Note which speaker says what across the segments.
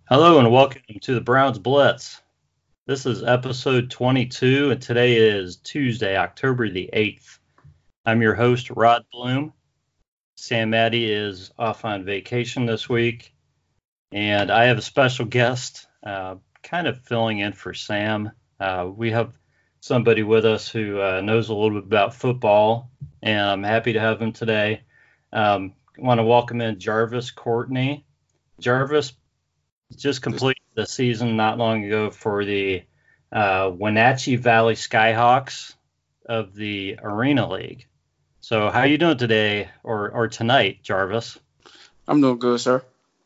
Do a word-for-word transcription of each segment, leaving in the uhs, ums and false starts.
Speaker 1: Hello and welcome to the Browns Blitz. This is episode twenty-two, and today is Tuesday, October the eighth. I'm your host, Rod Bloom. Sam Maddie is off on vacation this week, and I have a special guest uh, kind of filling in for Sam. Uh, we have somebody with us who uh, knows a little bit about football, and I'm happy to have him today. Um, I want to welcome in Jarvis Courtney. Jarvis just completed the season not long ago for the uh, Wenatchee Valley Skyhawks of the Arena League. So how you doing today or or tonight, Jarvis?
Speaker 2: I'm doing good, sir.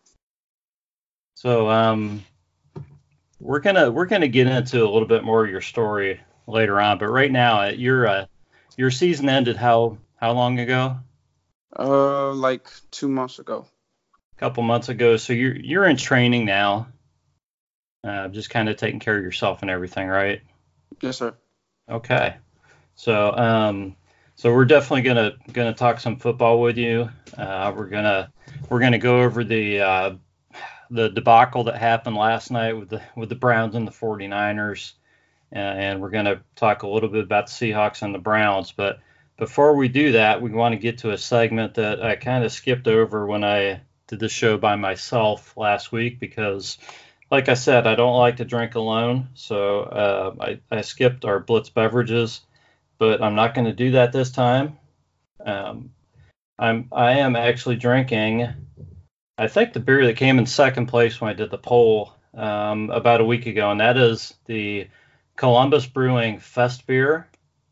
Speaker 1: So um, we're gonna we're gonna get into a little bit more of your story later on, but right now your uh, your season ended how how long ago?
Speaker 2: Uh, like two months ago.
Speaker 1: Couple months ago. So you're you're in training now, uh, just kind of taking care of yourself and everything, right?
Speaker 2: Yes, sir.
Speaker 1: Okay. So um, so we're definitely gonna gonna talk some football with you. Uh, we're gonna we're gonna go over the uh, the debacle that happened last night with the with the Browns and the 49ers, uh, and we're gonna talk a little bit about the Seahawks and the Browns. But before we do that, we want to get to a segment that I kind of skipped over when I did the show by myself last week because, like I said, I don't like to drink alone. So uh, I, I skipped our Blitz beverages, but I'm not going to do that this time. Um, I'm I am actually drinking, I think, the beer that came in second place when I did the poll um, about a week ago, and that is the Columbus Brewing Fest beer.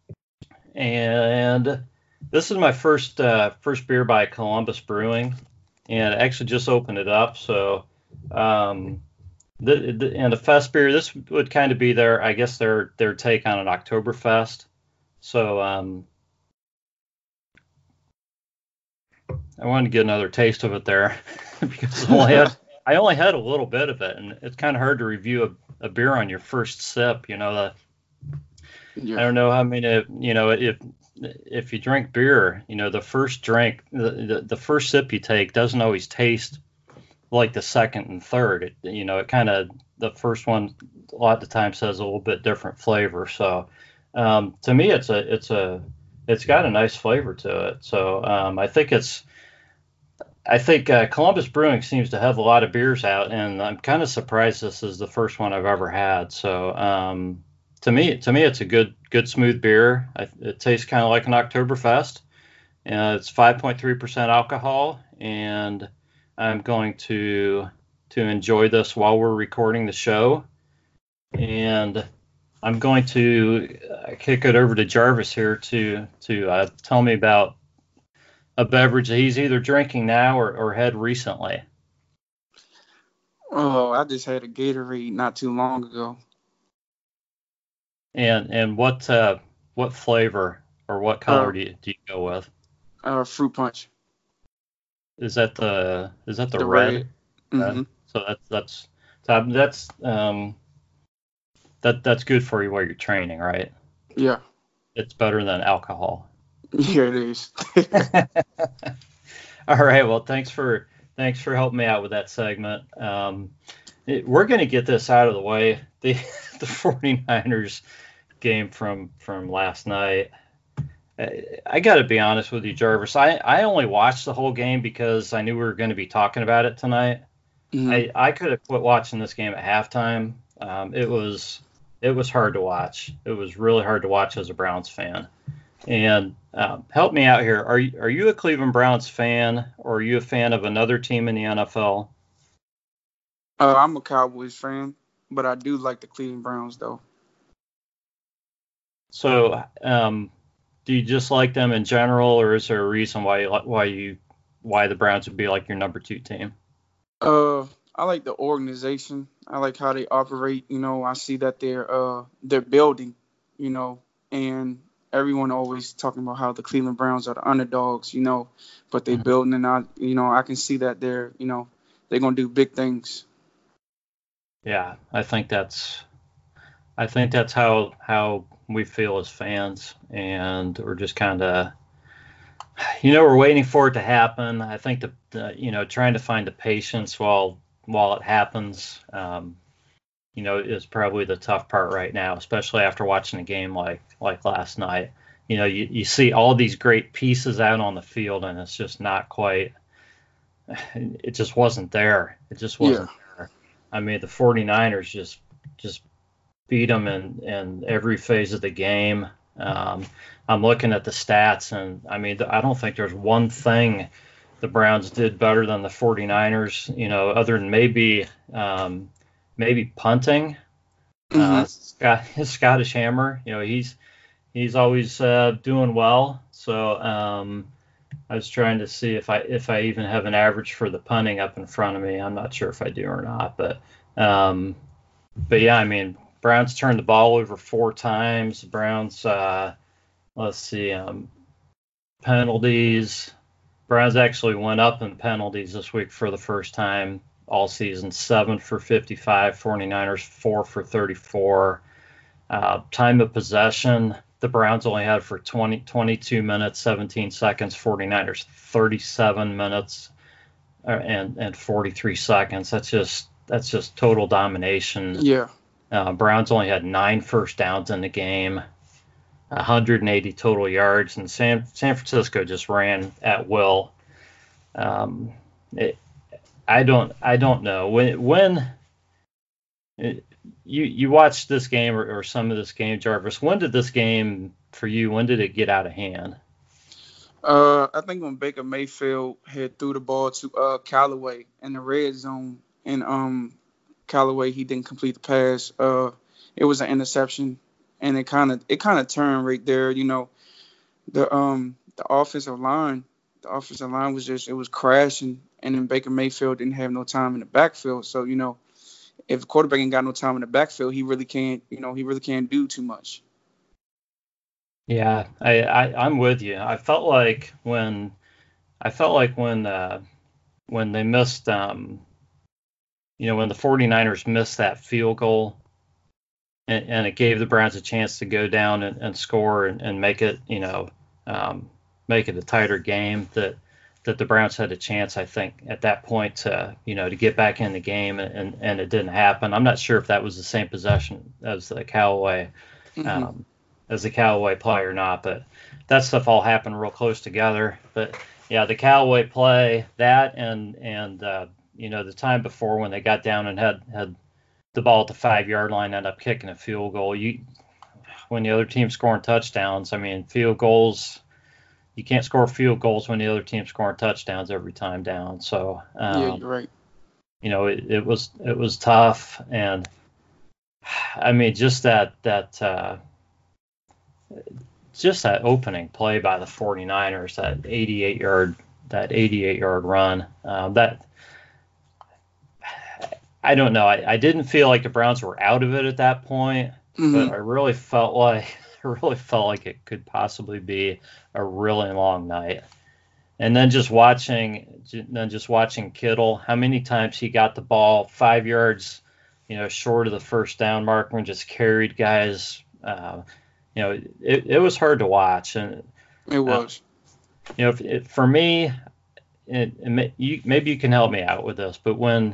Speaker 1: And this is my first uh, first beer by Columbus Brewing. And I actually just opened it up. So, um, the, the and the Fest beer, this would kind of be their, I guess, their their take on an Oktoberfest. So, um, I wanted to get another taste of it there because I only had I only had a little bit of it, and it's kind of hard to review a, a beer on your first sip. You know, the
Speaker 2: Yeah.
Speaker 1: I don't know how many, you know, if if you drink beer, you know, the first drink, the, the, the first sip you take doesn't always taste like the second and third. It, you know, it kind of, the first one a lot of the times has a little bit different flavor. So um, to me, it's a, it's a, it's got a nice flavor to it. So um, I think it's, I think uh, Columbus Brewing seems to have a lot of beers out, and I'm kind of surprised this is the first one I've ever had. So um, to me, to me, it's a good, good smooth beer. I, it tastes kind of like an Oktoberfest. Uh, it's five point three percent alcohol, and I'm going to to enjoy this while we're recording the show. And I'm going to uh, kick it over to Jarvis here to to uh, tell me about a beverage that he's either drinking now or, or had recently.
Speaker 2: Oh, I just had a Gatorade not too long ago.
Speaker 1: And and what uh, what flavor or what color
Speaker 2: Uh,
Speaker 1: do you, do you go with?
Speaker 2: uh, fruit punch.
Speaker 1: Is that the is that the
Speaker 2: The
Speaker 1: red?
Speaker 2: red.
Speaker 1: Uh,
Speaker 2: Mm-hmm.
Speaker 1: so that's that's so that's um that that's good for you while you're training, right?
Speaker 2: Yeah.
Speaker 1: It's better than alcohol.
Speaker 2: Yeah, it is.
Speaker 1: All right. Well, thanks for thanks for helping me out with that segment. Um, it- we're going to get this out of the way. The the 49ers game from from last night. I, I got to be honest with you, Jarvis. I, I only watched the whole game because I knew we were going to be talking about it tonight.
Speaker 2: hmm
Speaker 1: I, I could have quit watching this game at halftime. Um, it was it was hard to watch. It was really hard to watch as a Browns fan. And um, help me out here. Are you are you a Cleveland Browns fan, or are you a fan of another team in the N F L?
Speaker 2: Uh, I'm a Cowboys fan, but I do like the Cleveland Browns, though.
Speaker 1: So, um, do you just like them in general, or is there a reason why you, li- why you why the Browns would be like your number two team?
Speaker 2: Uh, I like the organization. I like how they operate. You know, I see that they're uh they're building. You know, and everyone always talking about how the Cleveland Browns are the underdogs. You know, but they
Speaker 1: Mhm.
Speaker 2: building, and I you know I can see that they're you know they're gonna do big things.
Speaker 1: Yeah, I think that's I think that's how how we feel as fans, and we're just kind of, you know, we're waiting for it to happen. I think the, the you know, trying to find the patience while while it happens, um, you know, is probably the tough part right now, especially after watching a game like like last night. You know, you, you see all these great pieces out on the field, and it's just not quite. It just wasn't there. It just wasn't
Speaker 2: Yeah.
Speaker 1: there. I mean, the 49ers just just beat them in, in every phase of the game. Um, I'm looking at the stats, and I mean, I don't think there's one thing the Browns did better than the 49ers, you know, other than maybe um, maybe punting. Uh,
Speaker 2: Mhm.
Speaker 1: Scott, Scottish Hammer, you know, he's he's always uh, doing well. So um, I was trying to see if I if I even have an average for the punting up in front of me. I'm not sure if I do or not, but um, but yeah, I mean, Browns turned the ball over four times. Browns, uh, let's see, um, penalties. Browns actually went up in penalties this week for the first time all season. Seven for fifty-five, 49ers four for thirty-four. Uh, time of possession, the Browns only had for twenty, twenty-two minutes, seventeen seconds. 49ers thirty-seven minutes uh, and and forty-three seconds. That's just that's just total domination.
Speaker 2: Yeah.
Speaker 1: Uh, Browns only had nine first downs in the game, one hundred eighty total yards, and San San Francisco just ran at will. Um, it, I don't I don't know when when it, you you watched this game or, or some of this game, Jarvis. When did this game for you? When did it get out of hand?
Speaker 2: Uh, I think when Baker Mayfield had threw the ball to uh Callaway in the red zone, and um Callaway he didn't complete the pass. Uh, it was an interception, and it kind of it kind of turned right there. You know, the um the offensive line, the offensive line was just it was crashing, and then Baker Mayfield didn't have no time in the backfield. So you know, if the quarterback ain't got no time in the backfield, he really can't. You know, he really can't do too much.
Speaker 1: Yeah, I, I I'm with you. I felt like when I felt like when uh, when they missed um you know when the 49ers missed that field goal, and, and it gave the Browns a chance to go down and, and score and, and make it, you know, um, make it a tighter game. That that the Browns had a chance, I think, at that point to, you know, to get back in the game, and, and it didn't happen. I'm not sure if that was the same possession as the Callaway,
Speaker 2: Hmm.
Speaker 1: um, as the Callaway play or not, but that stuff all happened real close together. But yeah, the Callaway play, that and and uh, you know, the time before when they got down and had had the ball at the five yard line, end up kicking a field goal. You when the other team's scoring touchdowns, I mean, field goals. You can't score field goals when the other team's scoring touchdowns every time down. So,
Speaker 2: Yeah,
Speaker 1: um,
Speaker 2: you're right.
Speaker 1: you know, it, it was it was tough, and I mean, just that that uh, just that opening play by the 49ers, that eighty-eight yard that eighty-eight yard run, um, that I don't know. I, I didn't feel like the Browns were out of it at that point, but
Speaker 2: Hmm.
Speaker 1: I really felt like I really felt like it could possibly be a really long night. And then just watching, then just watching Kittle, how many times he got the ball five yards, you know, short of the first down marker and just carried guys. Uh, you know, it, it was hard to watch, and
Speaker 2: It
Speaker 1: uh,
Speaker 2: was.
Speaker 1: you know, if it, for me, it, it may, you, maybe you can help me out with this, but when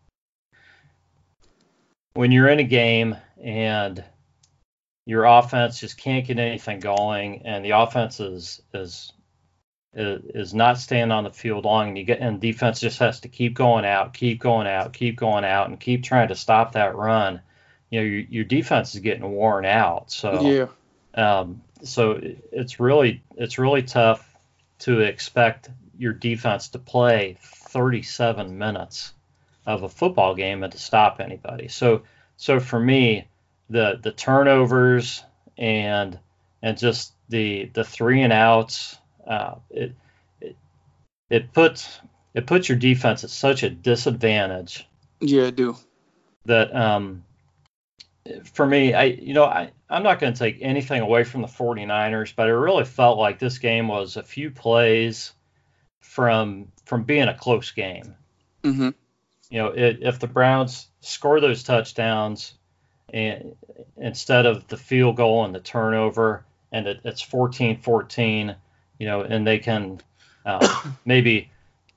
Speaker 1: when you're in a game and your offense just can't get anything going, and the offense is is is not staying on the field long, and you get and defense just has to keep going out, keep going out, keep going out, and keep trying to stop that run. You know, your, your defense is getting worn out. So,
Speaker 2: Yeah.
Speaker 1: um, so it's really it's really tough to expect your defense to play thirty-seven minutes of a football game and to stop anybody. So, so for me, the the turnovers and and just the the three and outs, uh, it, it it puts it puts your defense at such a disadvantage
Speaker 2: Yeah, I do.
Speaker 1: that um, for me, I you know I I'm not going to take anything away from the 49ers, but I really felt like this game was a few plays from from being a close game.
Speaker 2: Hmm.
Speaker 1: You know, it, if the Browns score those touchdowns and instead of the field goal and the turnover, and it, it's fourteen fourteen, you know, and they can uh, maybe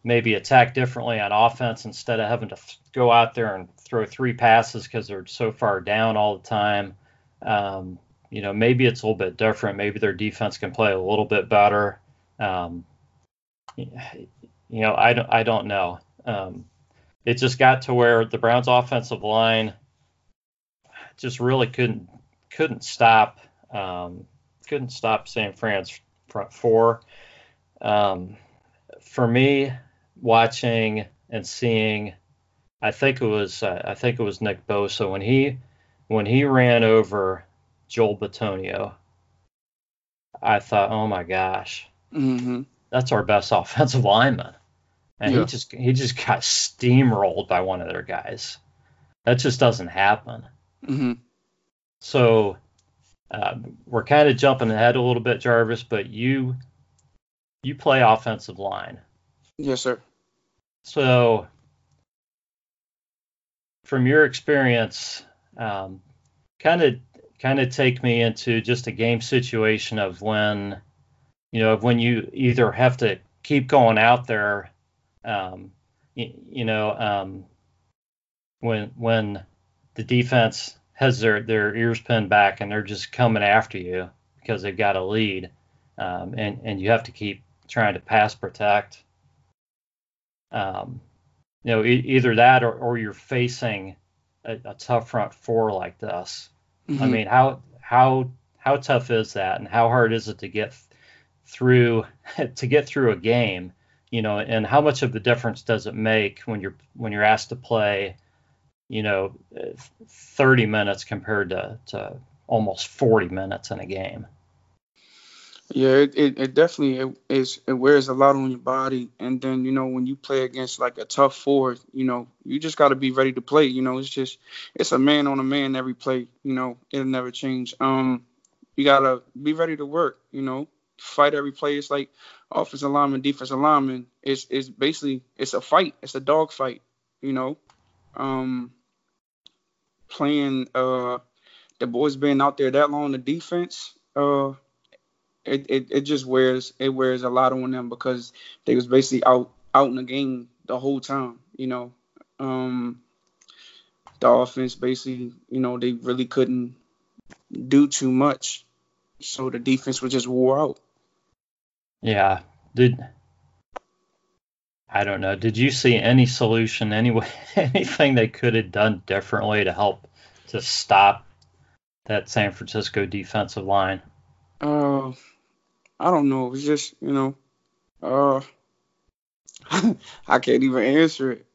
Speaker 1: maybe attack differently on offense instead of having to th- go out there and throw three passes because they're so far down all the time. Um, you know, maybe it's a little bit different. Maybe their defense can play a little bit better. Um, you know, I don't, I don't know. Um, it just got to where the Browns' offensive line just really couldn't couldn't stop um, couldn't stop San Fran's front four. Um, for me, watching and seeing, I think it was uh, I think it was Nick Bosa when he when he ran over Joel Bitonio. I thought, oh my gosh,
Speaker 2: Mm-hmm.
Speaker 1: that's our best offensive lineman, and he
Speaker 2: Yeah.
Speaker 1: just he just got steamrolled by one of their guys. That just doesn't happen.
Speaker 2: Mm-hmm.
Speaker 1: So uh, we're kind of jumping ahead a little bit, Jarvis, but you you play offensive line.
Speaker 2: Yes, sir.
Speaker 1: So from your experience, um, kind of kind of take me into just a game situation of when, you know, of when you either have to keep going out there, um, you, you know, um, when when the defense has their, their ears pinned back and they're just coming after you because they've got a lead, um, and, and you have to keep trying to pass protect. Um, you know, e- either that or, or you're facing a, a tough front four like this. I
Speaker 2: Mm-hmm.
Speaker 1: mean, how how how tough is that, and how hard is it to get through to get through a game? You know, and how much of the difference does it make when you're when you're asked to play, you know, thirty minutes compared to, to almost forty minutes in a game?
Speaker 2: Yeah, it, it, it definitely it, is it wears a lot on your body, and then you know when you play against like a tough forward, you know you just got to be ready to play. You know, it's just it's a man on a man every play. You know, it'll never change. Um, you gotta be ready to work. You know, fight every play. It's like offensive lineman, defensive lineman. It's it's basically it's a fight. It's a dog fight. You know, um, playing uh the boys being out there that long, the defense. Uh, it, it, it just wears it wears a lot on them because they was basically out out in the game the whole time. You know, um, the offense basically, you know, they really couldn't do too much, so the defense was just wore out.
Speaker 1: Yeah. Did I don't know. Did you see any solution, anyway, anything they could have done differently to help to stop that San Francisco defensive line?
Speaker 2: Uh, I don't know. It's just you know, uh, I can't even answer it.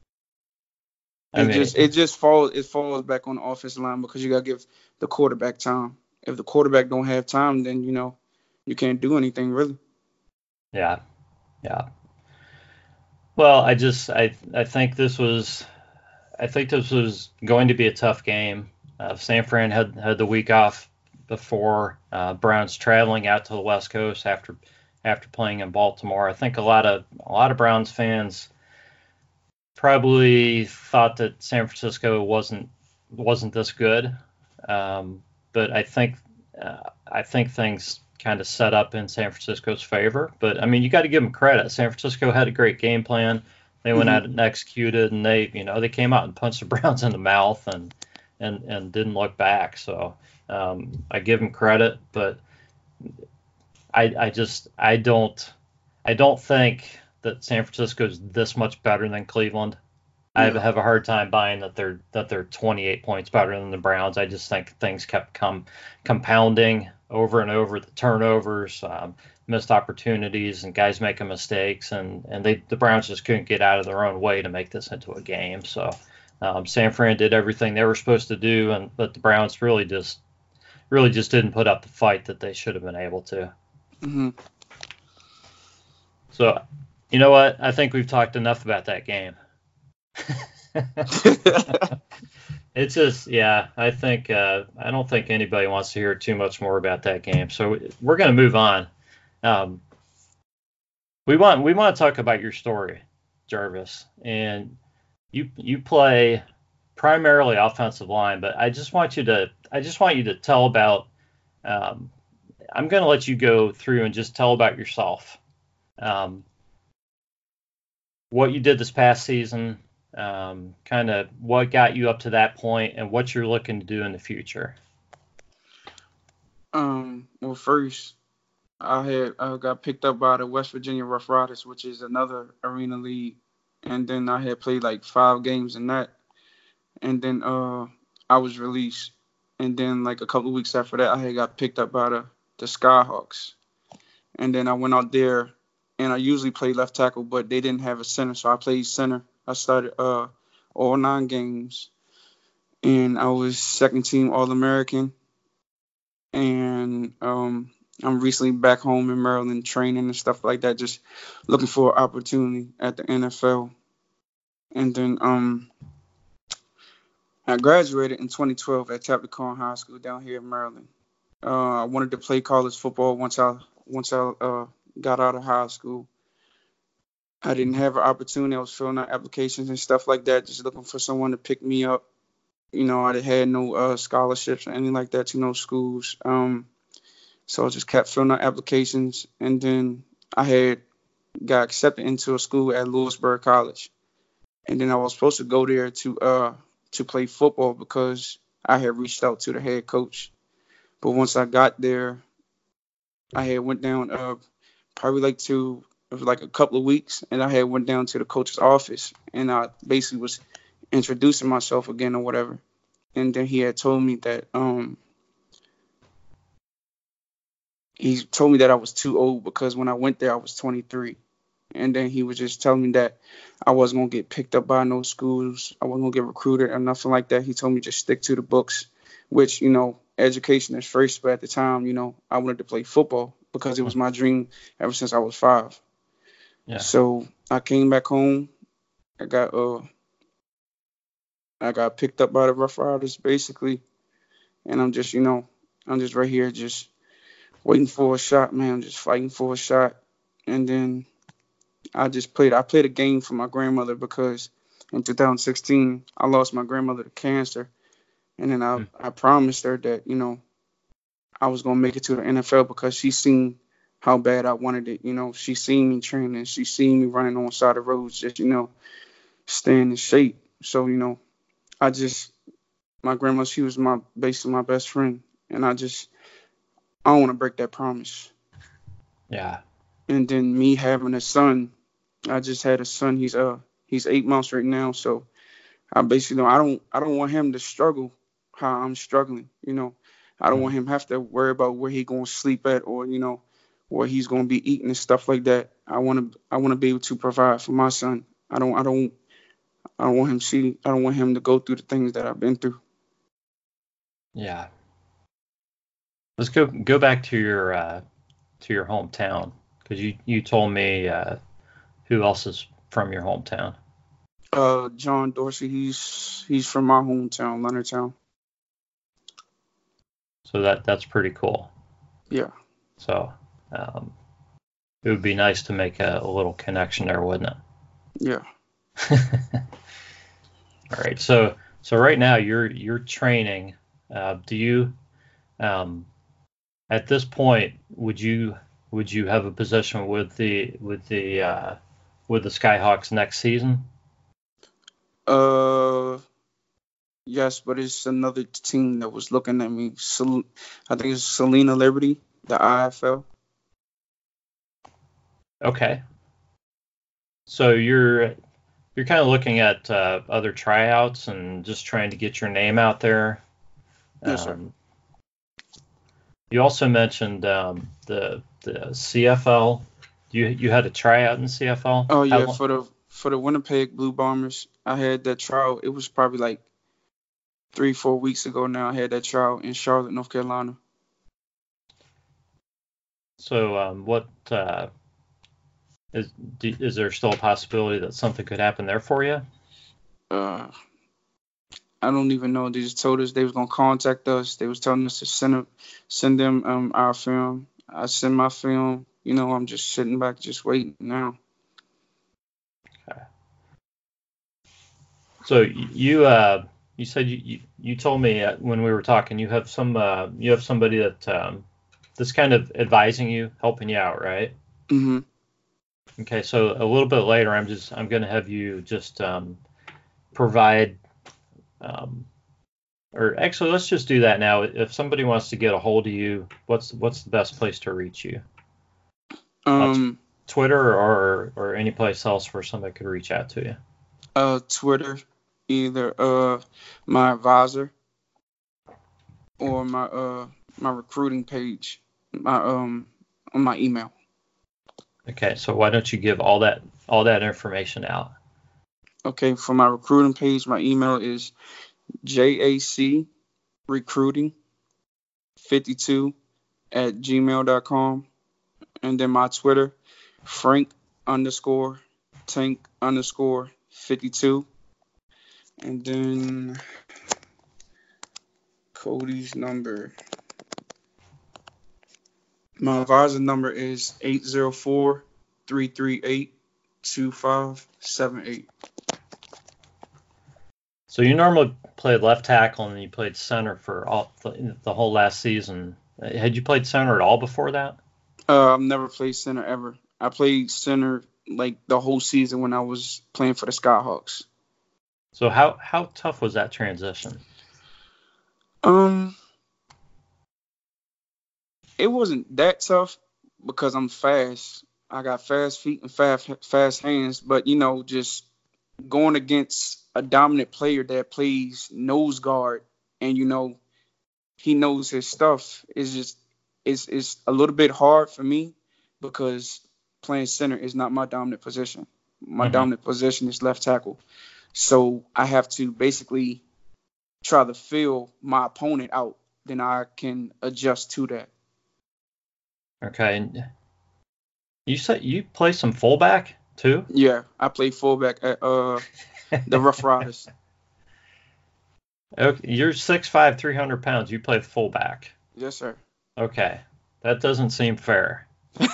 Speaker 1: I
Speaker 2: It just
Speaker 1: mean,
Speaker 2: it just falls it falls back on the offensive line because you gotta give the quarterback time. If the quarterback don't have time, then you know you can't do anything really.
Speaker 1: yeah, yeah. Well, I just I I think this was I think this was going to be a tough game. Uh, San Fran had had the week off before. Uh, Browns traveling out to the West Coast after after playing in Baltimore. I think a lot of a lot of Browns fans probably thought that San Francisco wasn't wasn't this good, um, but I think uh, I think things kind of set up in San Francisco's favor. But I mean, you got to give them credit. San Francisco had a great game plan. They went
Speaker 2: Hmm.
Speaker 1: out and executed, and they you know they came out and punched the Browns in the mouth and and and didn't look back. So um, I give them credit, but I I just I don't I don't think that San Francisco's this much better than Cleveland. I
Speaker 2: Yeah.
Speaker 1: have a hard time buying that they're that they're twenty-eight points better than the Browns. I just think things kept come compounding over and over. The turnovers, um, missed opportunities, and guys making mistakes, and and they the Browns just couldn't get out of their own way to make this into a game. So um, San Fran did everything they were supposed to do, and but the Browns really just really just didn't put up the fight that they should have been able to.
Speaker 2: Hmm.
Speaker 1: So you know what? I think we've talked enough about that game. It's just, yeah, I think, uh, I don't think anybody wants to hear too much more about that game. So we're going to move on. Um, we want, we want to talk about your story, Jarvis, and you, you play primarily offensive line, but I just want you to, I just want you to tell about, um, I'm going to let you go through and just tell about yourself. Um, what you did this past season, um, kind of what got you up to that point, and what you're looking to do in the future.
Speaker 2: Um, well, first, I had I got picked up by the West Virginia Rough Riders, which is another arena league, and then I had played like five games in that, and then uh I was released, and then like a couple of weeks after that, I had got picked up by the the Skyhawks, and then I went out there, and I usually play left tackle, but they didn't have a center, so I played center. I started uh all nine games, and I was second team All American, and um I'm recently back home in Maryland training and stuff like that, just looking for an opportunity at the N F L. And then um I graduated in twenty twelve at Tappaquan High School down here in Maryland. Uh, I wanted to play college football once I once I uh, got out of high school. I didn't have an opportunity. I was filling out applications and stuff like that, just looking for someone to pick me up. You know, I had no uh, scholarships or anything like that to no schools. Um, so I just kept filling out applications, and then I had got accepted into a school at Lewisburg College, and then I was supposed to go there to uh to play football because I had reached out to the head coach. But once I got there, I had went down uh probably like to it was like a couple of weeks, and I had went down to the coach's office, and I basically was introducing myself again or whatever. And then he had told me that um he told me that I was too old because when I went there I was twenty-three. And then he was just telling me that I wasn't gonna get picked up by no schools, I wasn't gonna get recruited or nothing like that. He told me just stick to the books, which, you know, education is first, but at the time, you know, I wanted to play football because it was my dream ever since I was five.
Speaker 1: Yeah.
Speaker 2: So I came back home. I got uh I got picked up by the Rough Riders basically, and I'm just, you know, I'm just right here just waiting for a shot, man. I'm just fighting for a shot. And then I just played I played a game for my grandmother because in two thousand sixteen I lost my grandmother to cancer, and then I,
Speaker 1: Mm.
Speaker 2: I promised her that, you know, I was gonna make it to the N F L because she seen how bad I wanted it. You know, she seen me training, she seen me running on the side of roads, just, you know, staying in shape. So, you know, I just my grandma, she was my basically my best friend, and I just I don't want to break that promise.
Speaker 1: Yeah.
Speaker 2: And then me having a son, I just had a son. He's uh he's eight months right now, so I basically know I don't I don't want him to struggle how I'm struggling. You know, I don't
Speaker 1: Mm.
Speaker 2: want him to have to worry about where he gonna sleep at, or, you know, where he's gonna be eating and stuff like that. I want to I want to be able to provide for my son. I don't I don't I don't want him see I don't want him to go through the things that I've been through.
Speaker 1: Yeah. Let's go go back to your uh, to your hometown, because you you told me uh, who else is from your hometown.
Speaker 2: Uh, John Dorsey, he's he's from my hometown, Leonardtown.
Speaker 1: So that that's pretty cool.
Speaker 2: Yeah.
Speaker 1: So um, it would be nice to make a, a little connection there, wouldn't
Speaker 2: Yeah.
Speaker 1: it? All right. So so right now you're you're training. Uh, do you um, at this point would you would you have a position with the with the uh, with the Skyhawks next season?
Speaker 2: Uh, yes, but it's another team that was looking at me. Sel- I think it's Selena Liberty, the I F L.
Speaker 1: Okay. So you're you're kind of looking at uh, other tryouts and just trying to get your name out there.
Speaker 2: Yes, sir.
Speaker 1: Um, you also mentioned um, the the C F L. You you had a tryout in C F L?
Speaker 2: Oh
Speaker 1: How
Speaker 2: yeah,
Speaker 1: long?
Speaker 2: for the for the Winnipeg Blue Bombers, I had that trial. It was probably like three, four weeks ago now. I had that trial in Charlotte, North Carolina.
Speaker 1: So um, what uh, is do, is there still a possibility that something could happen there for you?
Speaker 2: Uh, I don't even know. They just told us they was gonna contact us. They was telling us to send them, send them um our film. I send my film. You know, I'm just sitting back, just waiting now.
Speaker 1: Okay. So you uh, you said you, you, you told me uh, when we were talking you have some uh, you have somebody that um, that's kind of advising you, helping you out, right?
Speaker 2: hmm
Speaker 1: Okay, so a little bit later, I'm just I'm going to have you just um, provide, um, or actually, let's just do that now. If somebody wants to get a hold of you, what's what's the best place to reach you? On t-
Speaker 2: Um,
Speaker 1: Twitter or or any place else where somebody could reach out to you?
Speaker 2: uh, Twitter, either uh my advisor or my uh my recruiting page, my um on my email.
Speaker 1: Okay, so why don't you give all that all that information out?
Speaker 2: Okay, for my recruiting page, my email is jac recruiting fifty-two at gmail dot com, and then my Twitter, Frank underscore Tank underscore fifty-two, and then Cody's number. My advisor number is eight zero four, three three eight, two five seven eight.
Speaker 1: So you normally played left tackle and you played center for all the, the whole last season. Had you played center at all before that?
Speaker 2: Uh, I've never played center ever. I played center like the whole season when I was playing for the Skyhawks.
Speaker 1: So how how tough was that transition?
Speaker 2: Um, it wasn't that tough because I'm fast. I got fast feet and fast fast hands, but you know, just going against a dominant player that plays nose guard and you know he knows his stuff is just it's it's a little bit hard for me because playing center is not my dominant position. My
Speaker 1: Mm-hmm.
Speaker 2: dominant position is left tackle. So I have to basically try to fill my opponent out. Then I can adjust to that.
Speaker 1: Okay. And you said you play some fullback too?
Speaker 2: Yeah, I play fullback at uh the Rough Riders.
Speaker 1: Okay, you're six five, three hundred pounds. You play fullback.
Speaker 2: Yes, sir.
Speaker 1: Okay. That doesn't seem fair.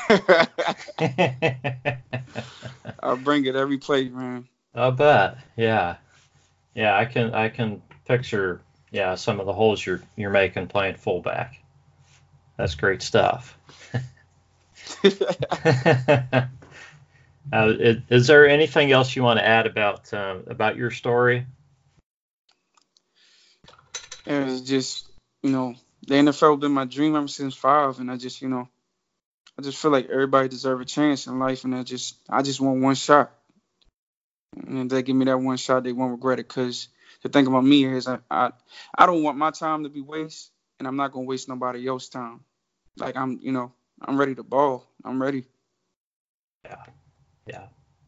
Speaker 2: I'll bring it every play, man.
Speaker 1: I bet. Yeah. Yeah, I can I can picture yeah, some of the holes you're you're making playing fullback. That's great stuff. uh, is, is there anything else you want to add about um, about your story?
Speaker 2: And it's just, you know, the N F L been my dream ever since five, and I just, you know, I just feel like everybody deserves a chance in life, and I just, I just want one shot. And if they give me that one shot, they won't regret it. Cause the thing about me is, I, I, I don't want my time to be wasted, and I'm not gonna waste nobody else's time. Like I'm, you know, I'm ready to ball. I'm ready.
Speaker 1: Yeah, yeah.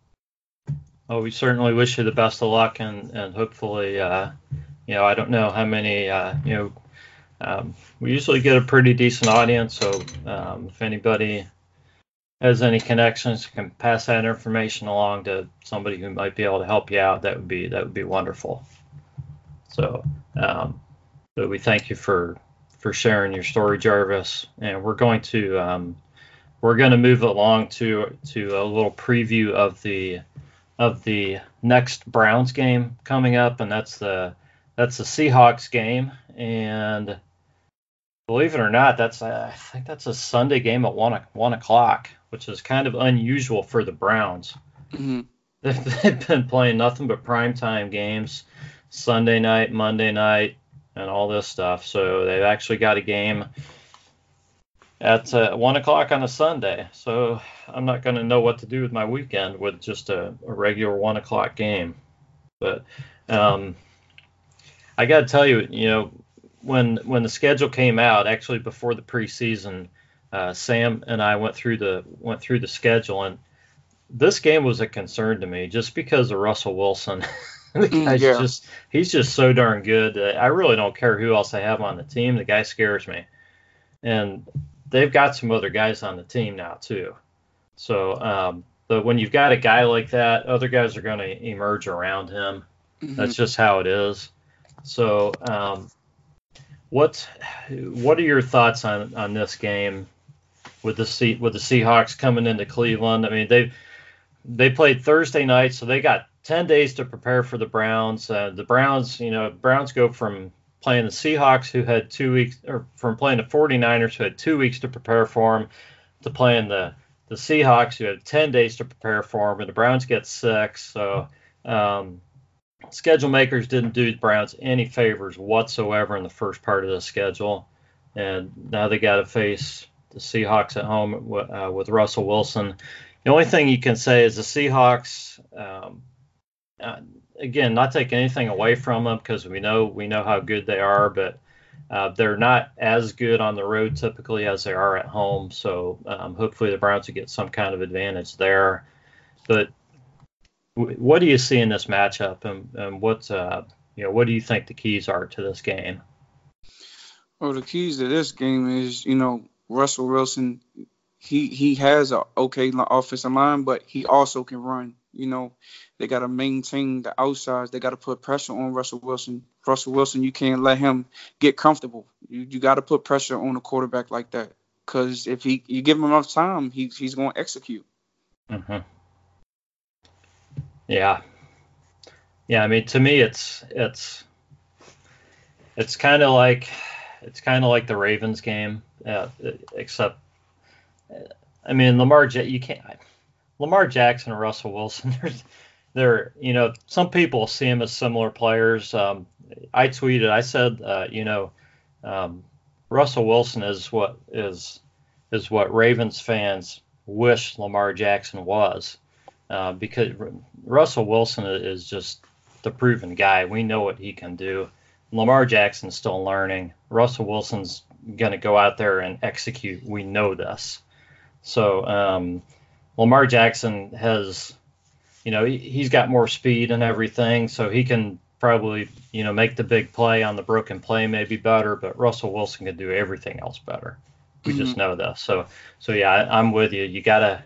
Speaker 1: Well, we certainly wish you the best of luck, and and hopefully, uh, you know, I don't know how many, uh, you know, um, we usually get a pretty decent audience. So um, if anybody has any connections, can pass that information along to somebody who might be able to help you out. That would be that would be wonderful. So, um, so we thank you for for sharing your story, Jarvis, and we're going to um, we're going to move along to to a little preview of the of the next Browns game coming up, and that's the that's the Seahawks game. And believe it or not, that's uh, I think that's a Sunday game at one one o'clock, which is kind of unusual for the Browns.
Speaker 2: Mm-hmm.
Speaker 1: They've, they've been playing nothing but primetime games, Sunday night, Monday night, and all this stuff. So they've actually got a game at uh, one o'clock on a Sunday. So I'm not going to know what to do with my weekend with just a, a regular one o'clock game. But um, I got to tell you, you know, when when the schedule came out, actually before the preseason, uh, Sam and I went through the went through the schedule, and this game was a concern to me just because of Russell Wilson. The guy's
Speaker 2: Yeah.
Speaker 1: just he's just so darn good. Uh, I really don't care who else I have on the team. The guy scares me, and they've got some other guys on the team now too. So, um, but when you've got a guy like that, other guys are going to emerge around him.
Speaker 2: Mm-hmm.
Speaker 1: That's just how it is. So, um, what what are your thoughts on, on this game with the Se- with the Seahawks coming into Cleveland? I mean, they they played Thursday night, so they got ten days to prepare for the Browns. Uh, the Browns, you know, Browns go from playing the Seahawks, who had two weeks, or from playing the 49ers, who had two weeks to prepare for them, to playing the the Seahawks, you have ten days to prepare for them, and the Browns get six. So um, schedule makers didn't do the Browns any favors whatsoever in the first part of the schedule, and now they got to face the Seahawks at home uh, with Russell Wilson. The only thing you can say is the Seahawks, um, uh, again, not taking anything away from them because we know we know how good they are, but uh, they're not as good on the road typically as they are at home. So um, hopefully the Browns will get some kind of advantage there. But w- what do you see in this matchup, and, and what uh, you know, what do you think the keys are to this game?
Speaker 2: Well, the keys to this game is, you know, Russell Wilson. He he has an okay offensive line, but he also can run. You know, they got to maintain the outsides. They got to put pressure on Russell Wilson. Russell Wilson, you can't let him get comfortable. You you got to put pressure on a quarterback like that, because if he you give him enough time, he he's going to execute.
Speaker 1: Mm-hmm. Yeah, yeah. I mean, to me, it's it's it's kind of like it's kind of like the Ravens game, uh, except. I mean, Lamar, you can't. Lamar Jackson and Russell Wilson, they're, they're, you know, some people see them as similar players. Um, I tweeted, I said, uh, you know, um, Russell Wilson is what is is what Ravens fans wish Lamar Jackson was, uh, because Russell Wilson is just the proven guy. We know what he can do. Lamar Jackson's still learning. Russell Wilson's going to go out there and execute. We know this. So um, Lamar Jackson has, you know, he, he's got more speed and everything, so he can probably, you know, make the big play on the broken play maybe better, but Russell Wilson can do everything else better. We mm-hmm. just know this. So, so yeah, I, I'm with you. You gotta,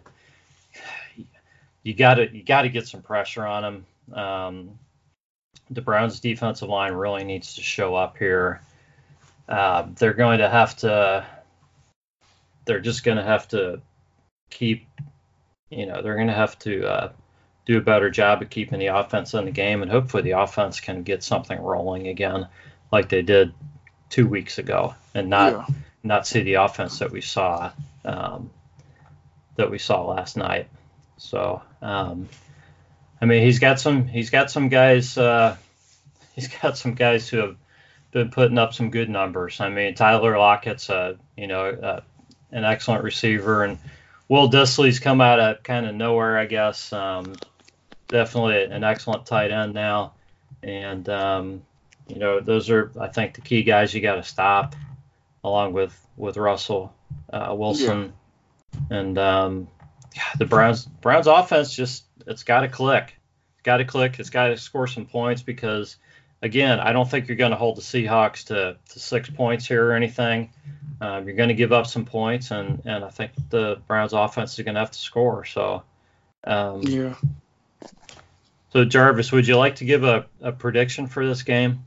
Speaker 1: you gotta, you gotta get some pressure on him. Um, the Browns' defensive line really needs to show up here. Uh, they're going to have to. They're just going to have to keep, you know, they're going to have to uh, do a better job of keeping the offense in the game, and hopefully the offense can get something rolling again like they did two weeks ago, and not yeah. not see the offense that we saw um, that we saw last night. So, um, I mean, he's got some he's got some guys uh, he's got some guys who have been putting up some good numbers. I mean, Tyler Lockett's a you know. Uh, an excellent receiver, and Will Dissly's come out of kind of nowhere, I guess. Um, definitely an excellent tight end now, and um, you know those are, I think, the key guys you got to stop, along with with Russell uh, Wilson, yeah. and um, yeah, the Browns Browns offense just it's got to click, it's got to click, it's got to score some points because again, I don't think you're going to hold the Seahawks to, to six points here or anything. Um, you're going to give up some points, and, and I think the Browns offense is going to have to score. So, um,
Speaker 2: yeah.
Speaker 1: So, Jarvis, would you like to give a, a prediction for this game?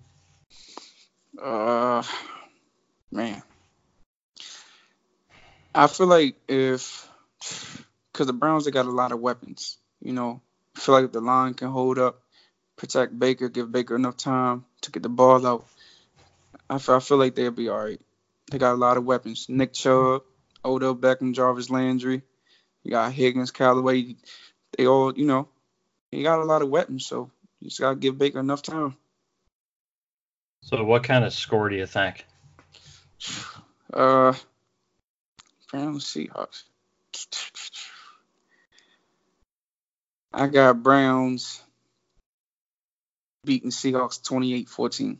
Speaker 2: Uh, man. I feel like if – because the Browns, they got a lot of weapons, you know. I feel like the line can hold up, protect Baker, give Baker enough time to get the ball out. I feel, I feel like they'll be all right. They got a lot of weapons. Nick Chubb, Odell Beckham, Jarvis Landry. You got Higgins, Callaway. They all, you know, you got a lot of weapons, so you just got to give Baker enough time.
Speaker 1: So what kind of score do you think?
Speaker 2: Uh, Browns Seahawks. I got Browns beating Seahawks twenty-eight fourteen.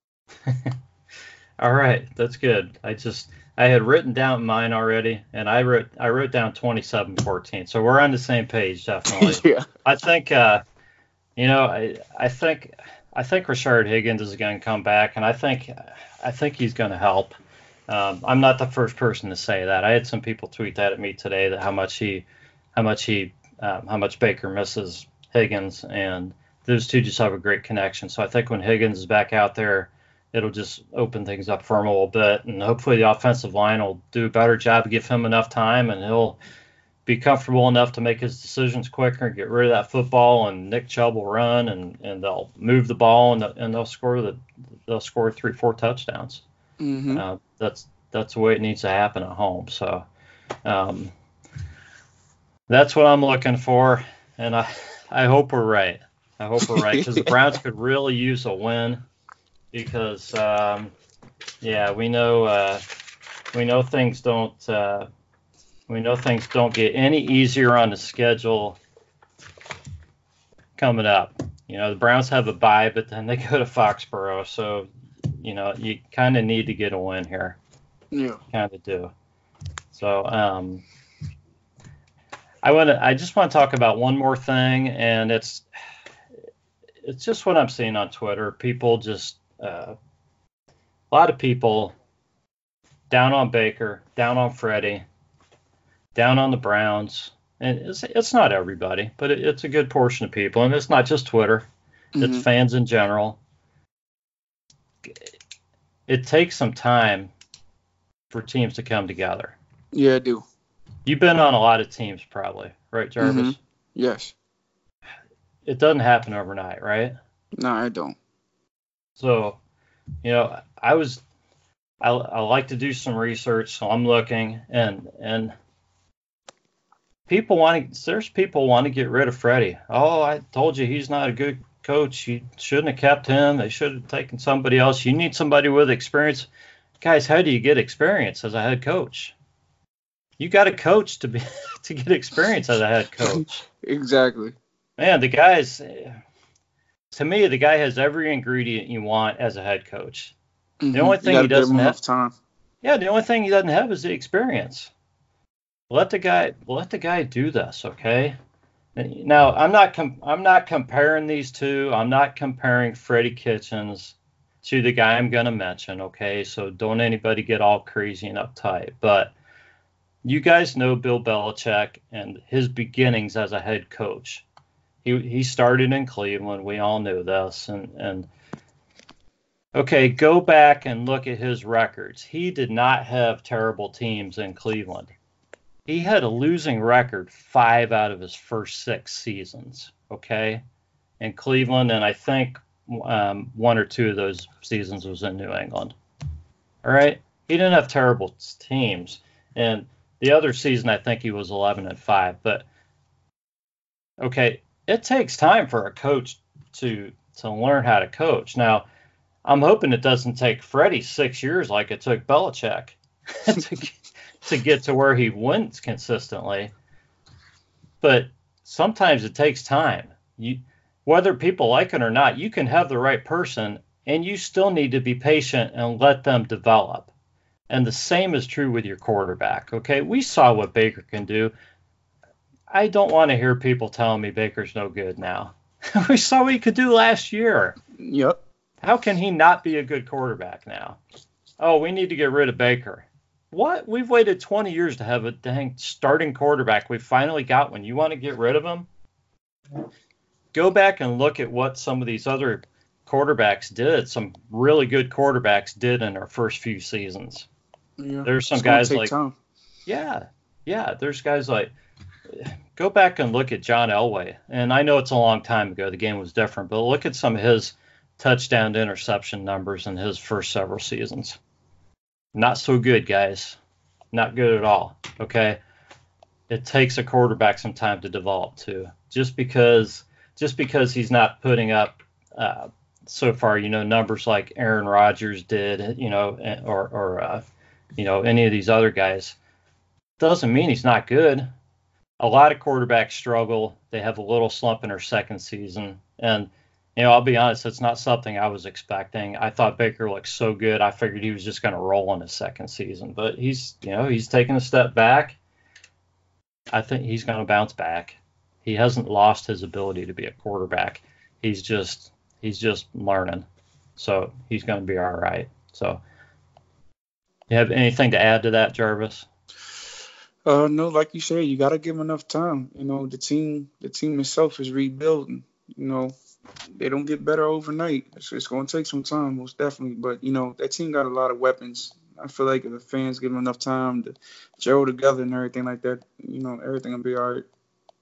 Speaker 1: All right, that's good. I just I had written down mine already, and I wrote I wrote down twenty-seven fourteen. So we're on the same page, definitely.
Speaker 2: Yeah.
Speaker 1: I think uh, you know I I think I think Rashard Higgins is going to come back, and I think I think he's going to help. Um, I'm not the first person to say that. I had some people tweet that at me today that how much he how much he um, how much Baker misses Higgins, and those two just have a great connection. So I think when Higgins is back out there, it'll just open things up for him a little bit, and hopefully the offensive line will do a better job to give him enough time, and he'll be comfortable enough to make his decisions quicker and get rid of that football, and Nick Chubb will run, and, and they'll move the ball, and, and they'll score the they'll score three, four touchdowns.
Speaker 2: Mm-hmm.
Speaker 1: Uh, that's that's the way it needs to happen at home. So, um, That's what I'm looking for, and I I hope we're right. I hope we're right because the Browns could really use a win because um, yeah, we know uh, we know things don't uh, we know things don't get any easier on the schedule coming up. You know, the Browns have a bye, but then they go to Foxborough, so you know you kind of need to get a win here.
Speaker 2: Yeah,
Speaker 1: kind of do. So um, I want to I just want to talk about one more thing, and it's it's just what I'm seeing on Twitter. People just uh, a lot of people down on Baker, down on Freddie, down on the Browns, and it's it's not everybody, but it, it's a good portion of people, and it's not just Twitter.
Speaker 2: mm-hmm.
Speaker 1: It's fans in general. It takes some time for teams to come together.
Speaker 2: Yeah, I do.
Speaker 1: You've been on a lot of teams probably, right, Jarvis?
Speaker 2: Mm-hmm. Yes.
Speaker 1: It doesn't happen overnight, right?
Speaker 2: No, I don't.
Speaker 1: So, you know, I was, I, I like to do some research, so I'm looking, and and people want to, there's people want to get rid of Freddie. Oh, I told you he's not a good coach. You shouldn't have kept him. They should have taken somebody else. You need somebody with experience. Guys, how do you get experience as a head coach? You got to coach to be to get experience as a head coach.
Speaker 2: Exactly.
Speaker 1: Man, the guy's, to me, the guy has every ingredient you want as a head coach.
Speaker 2: Mm-hmm.
Speaker 1: The only thing he doesn't have,
Speaker 2: enough time.
Speaker 1: Yeah, the only thing he doesn't have is the experience. Let the guy, let the guy do this, okay? Now, I'm not, com- I'm not comparing these two. I'm not comparing Freddie Kitchens to the guy I'm going to mention, okay? So don't anybody get all crazy and uptight. But you guys know Bill Belichick and his beginnings as a head coach. He he started in Cleveland. We all knew this. And, and okay, go back and look at his records. He did not have terrible teams in Cleveland. He had a losing record five out of his first six seasons, okay, in Cleveland. And I think um, one or two of those seasons was in New England. All right. He didn't have terrible teams. And the other season, I think he was eleven and five. But, okay, it takes time for a coach to to learn how to coach. Now, I'm hoping it doesn't take Freddie six years like it took Belichick to, to get to where he wins consistently. But sometimes it takes time. You, whether people like it or not, you can have the right person, and you still need to be patient and let them develop. And the same is true with your quarterback, okay? We saw what Baker can do. I don't want to hear people telling me Baker's no good now. We saw what he could do last year.
Speaker 2: Yep.
Speaker 1: How can he not be a good quarterback now? Oh, we need to get rid of Baker. What? We've waited twenty years to have a dang starting quarterback. We finally got one. You want to get rid of him? Go back and look at what some of these other quarterbacks did. Some really good quarterbacks did in their first few seasons.
Speaker 2: Yeah.
Speaker 1: There's some
Speaker 2: It's gonna
Speaker 1: guys
Speaker 2: take
Speaker 1: like,
Speaker 2: time.
Speaker 1: yeah, yeah. There's guys like, go back and look at John Elway. And I know it's a long time ago. The game was different, but look at some of his touchdown to interception numbers in his first several seasons. Not so good, guys. Not good at all. Okay. It takes a quarterback some time to develop too. Just because, just because he's not putting up uh, so far, you know, numbers like Aaron Rodgers did, you know, or or uh, you know, any of these other guys, doesn't mean he's not good. A lot of quarterbacks struggle. They have a little slump in their second season, and you know, I'll be honest, it's not something I was expecting. I thought Baker looked so good. I figured he was just going to roll in his second season, but he's, you know, he's taken a step back. I think he's going to bounce back. He hasn't lost his ability to be a quarterback. He's just, he's just learning. So he's going to be all right. So you have anything to add to that, Jarvis?
Speaker 2: Uh, no, like you said, you got to give him enough time. You know, the team, the team itself is rebuilding. You know, they don't get better overnight. It's, it's going to take some time, most definitely. But, you know, that team got a lot of weapons. I feel like if the fans give them enough time to gel together and everything like that, you know, everything will be all right.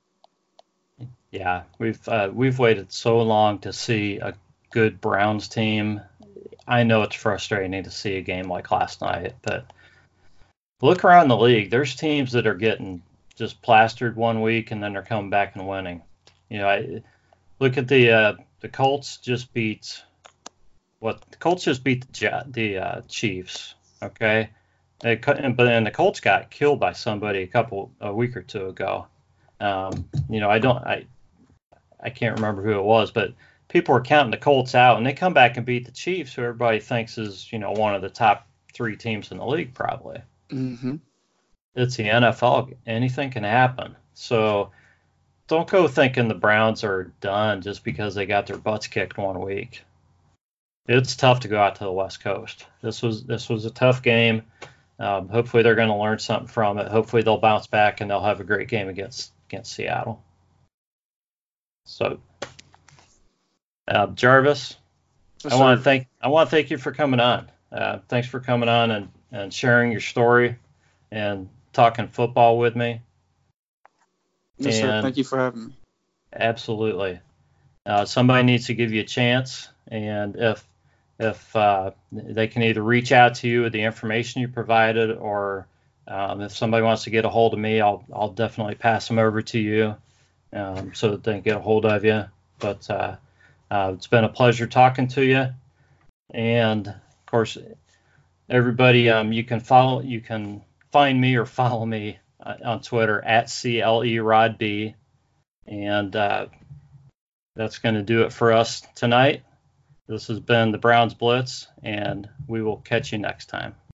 Speaker 1: Yeah, we've uh, we've waited so long to see a good Browns team. I know it's frustrating to see a game like last night, but look around the league. There's teams that are getting just plastered one week and then they're coming back and winning. You know, I look at the uh, the Colts just beat what the Colts just beat the the uh, Chiefs. Okay, they, but then the Colts got killed by somebody a couple a week or two ago. Um, you know, I don't I I can't remember who it was, but people were counting the Colts out, and they come back and beat the Chiefs, who everybody thinks is, you know, one of the top three teams in the league, probably.
Speaker 2: Mm-hmm.
Speaker 1: It's the N F L. Anything can happen. So don't go thinking the Browns are done just because they got their butts kicked one week. It's tough to go out to the West Coast. This was this was a tough game. Um, hopefully they're going to learn something from it. Hopefully they'll bounce back and they'll have a great game against against Seattle. So, uh, Jarvis,
Speaker 2: Yes,
Speaker 1: I want to
Speaker 2: sir.
Speaker 1: thank I want to thank you for coming on. Uh, thanks for coming on and, and sharing your story and talking football with me.
Speaker 2: Yes, sir.
Speaker 1: And
Speaker 2: Thank you for having me.
Speaker 1: absolutely, uh, somebody needs to give you a chance. And if if uh, they can either reach out to you with the information you provided, or um, if somebody wants to get a hold of me, I'll I'll definitely pass them over to you um, so that they can get a hold of you. But uh, uh, it's been a pleasure talking to you. And of course, everybody, um, you can follow, you can find me or follow me uh, on Twitter at C L E Rod B. And uh, that's going to do it for us tonight. This has been the Browns Blitz, and we will catch you next time.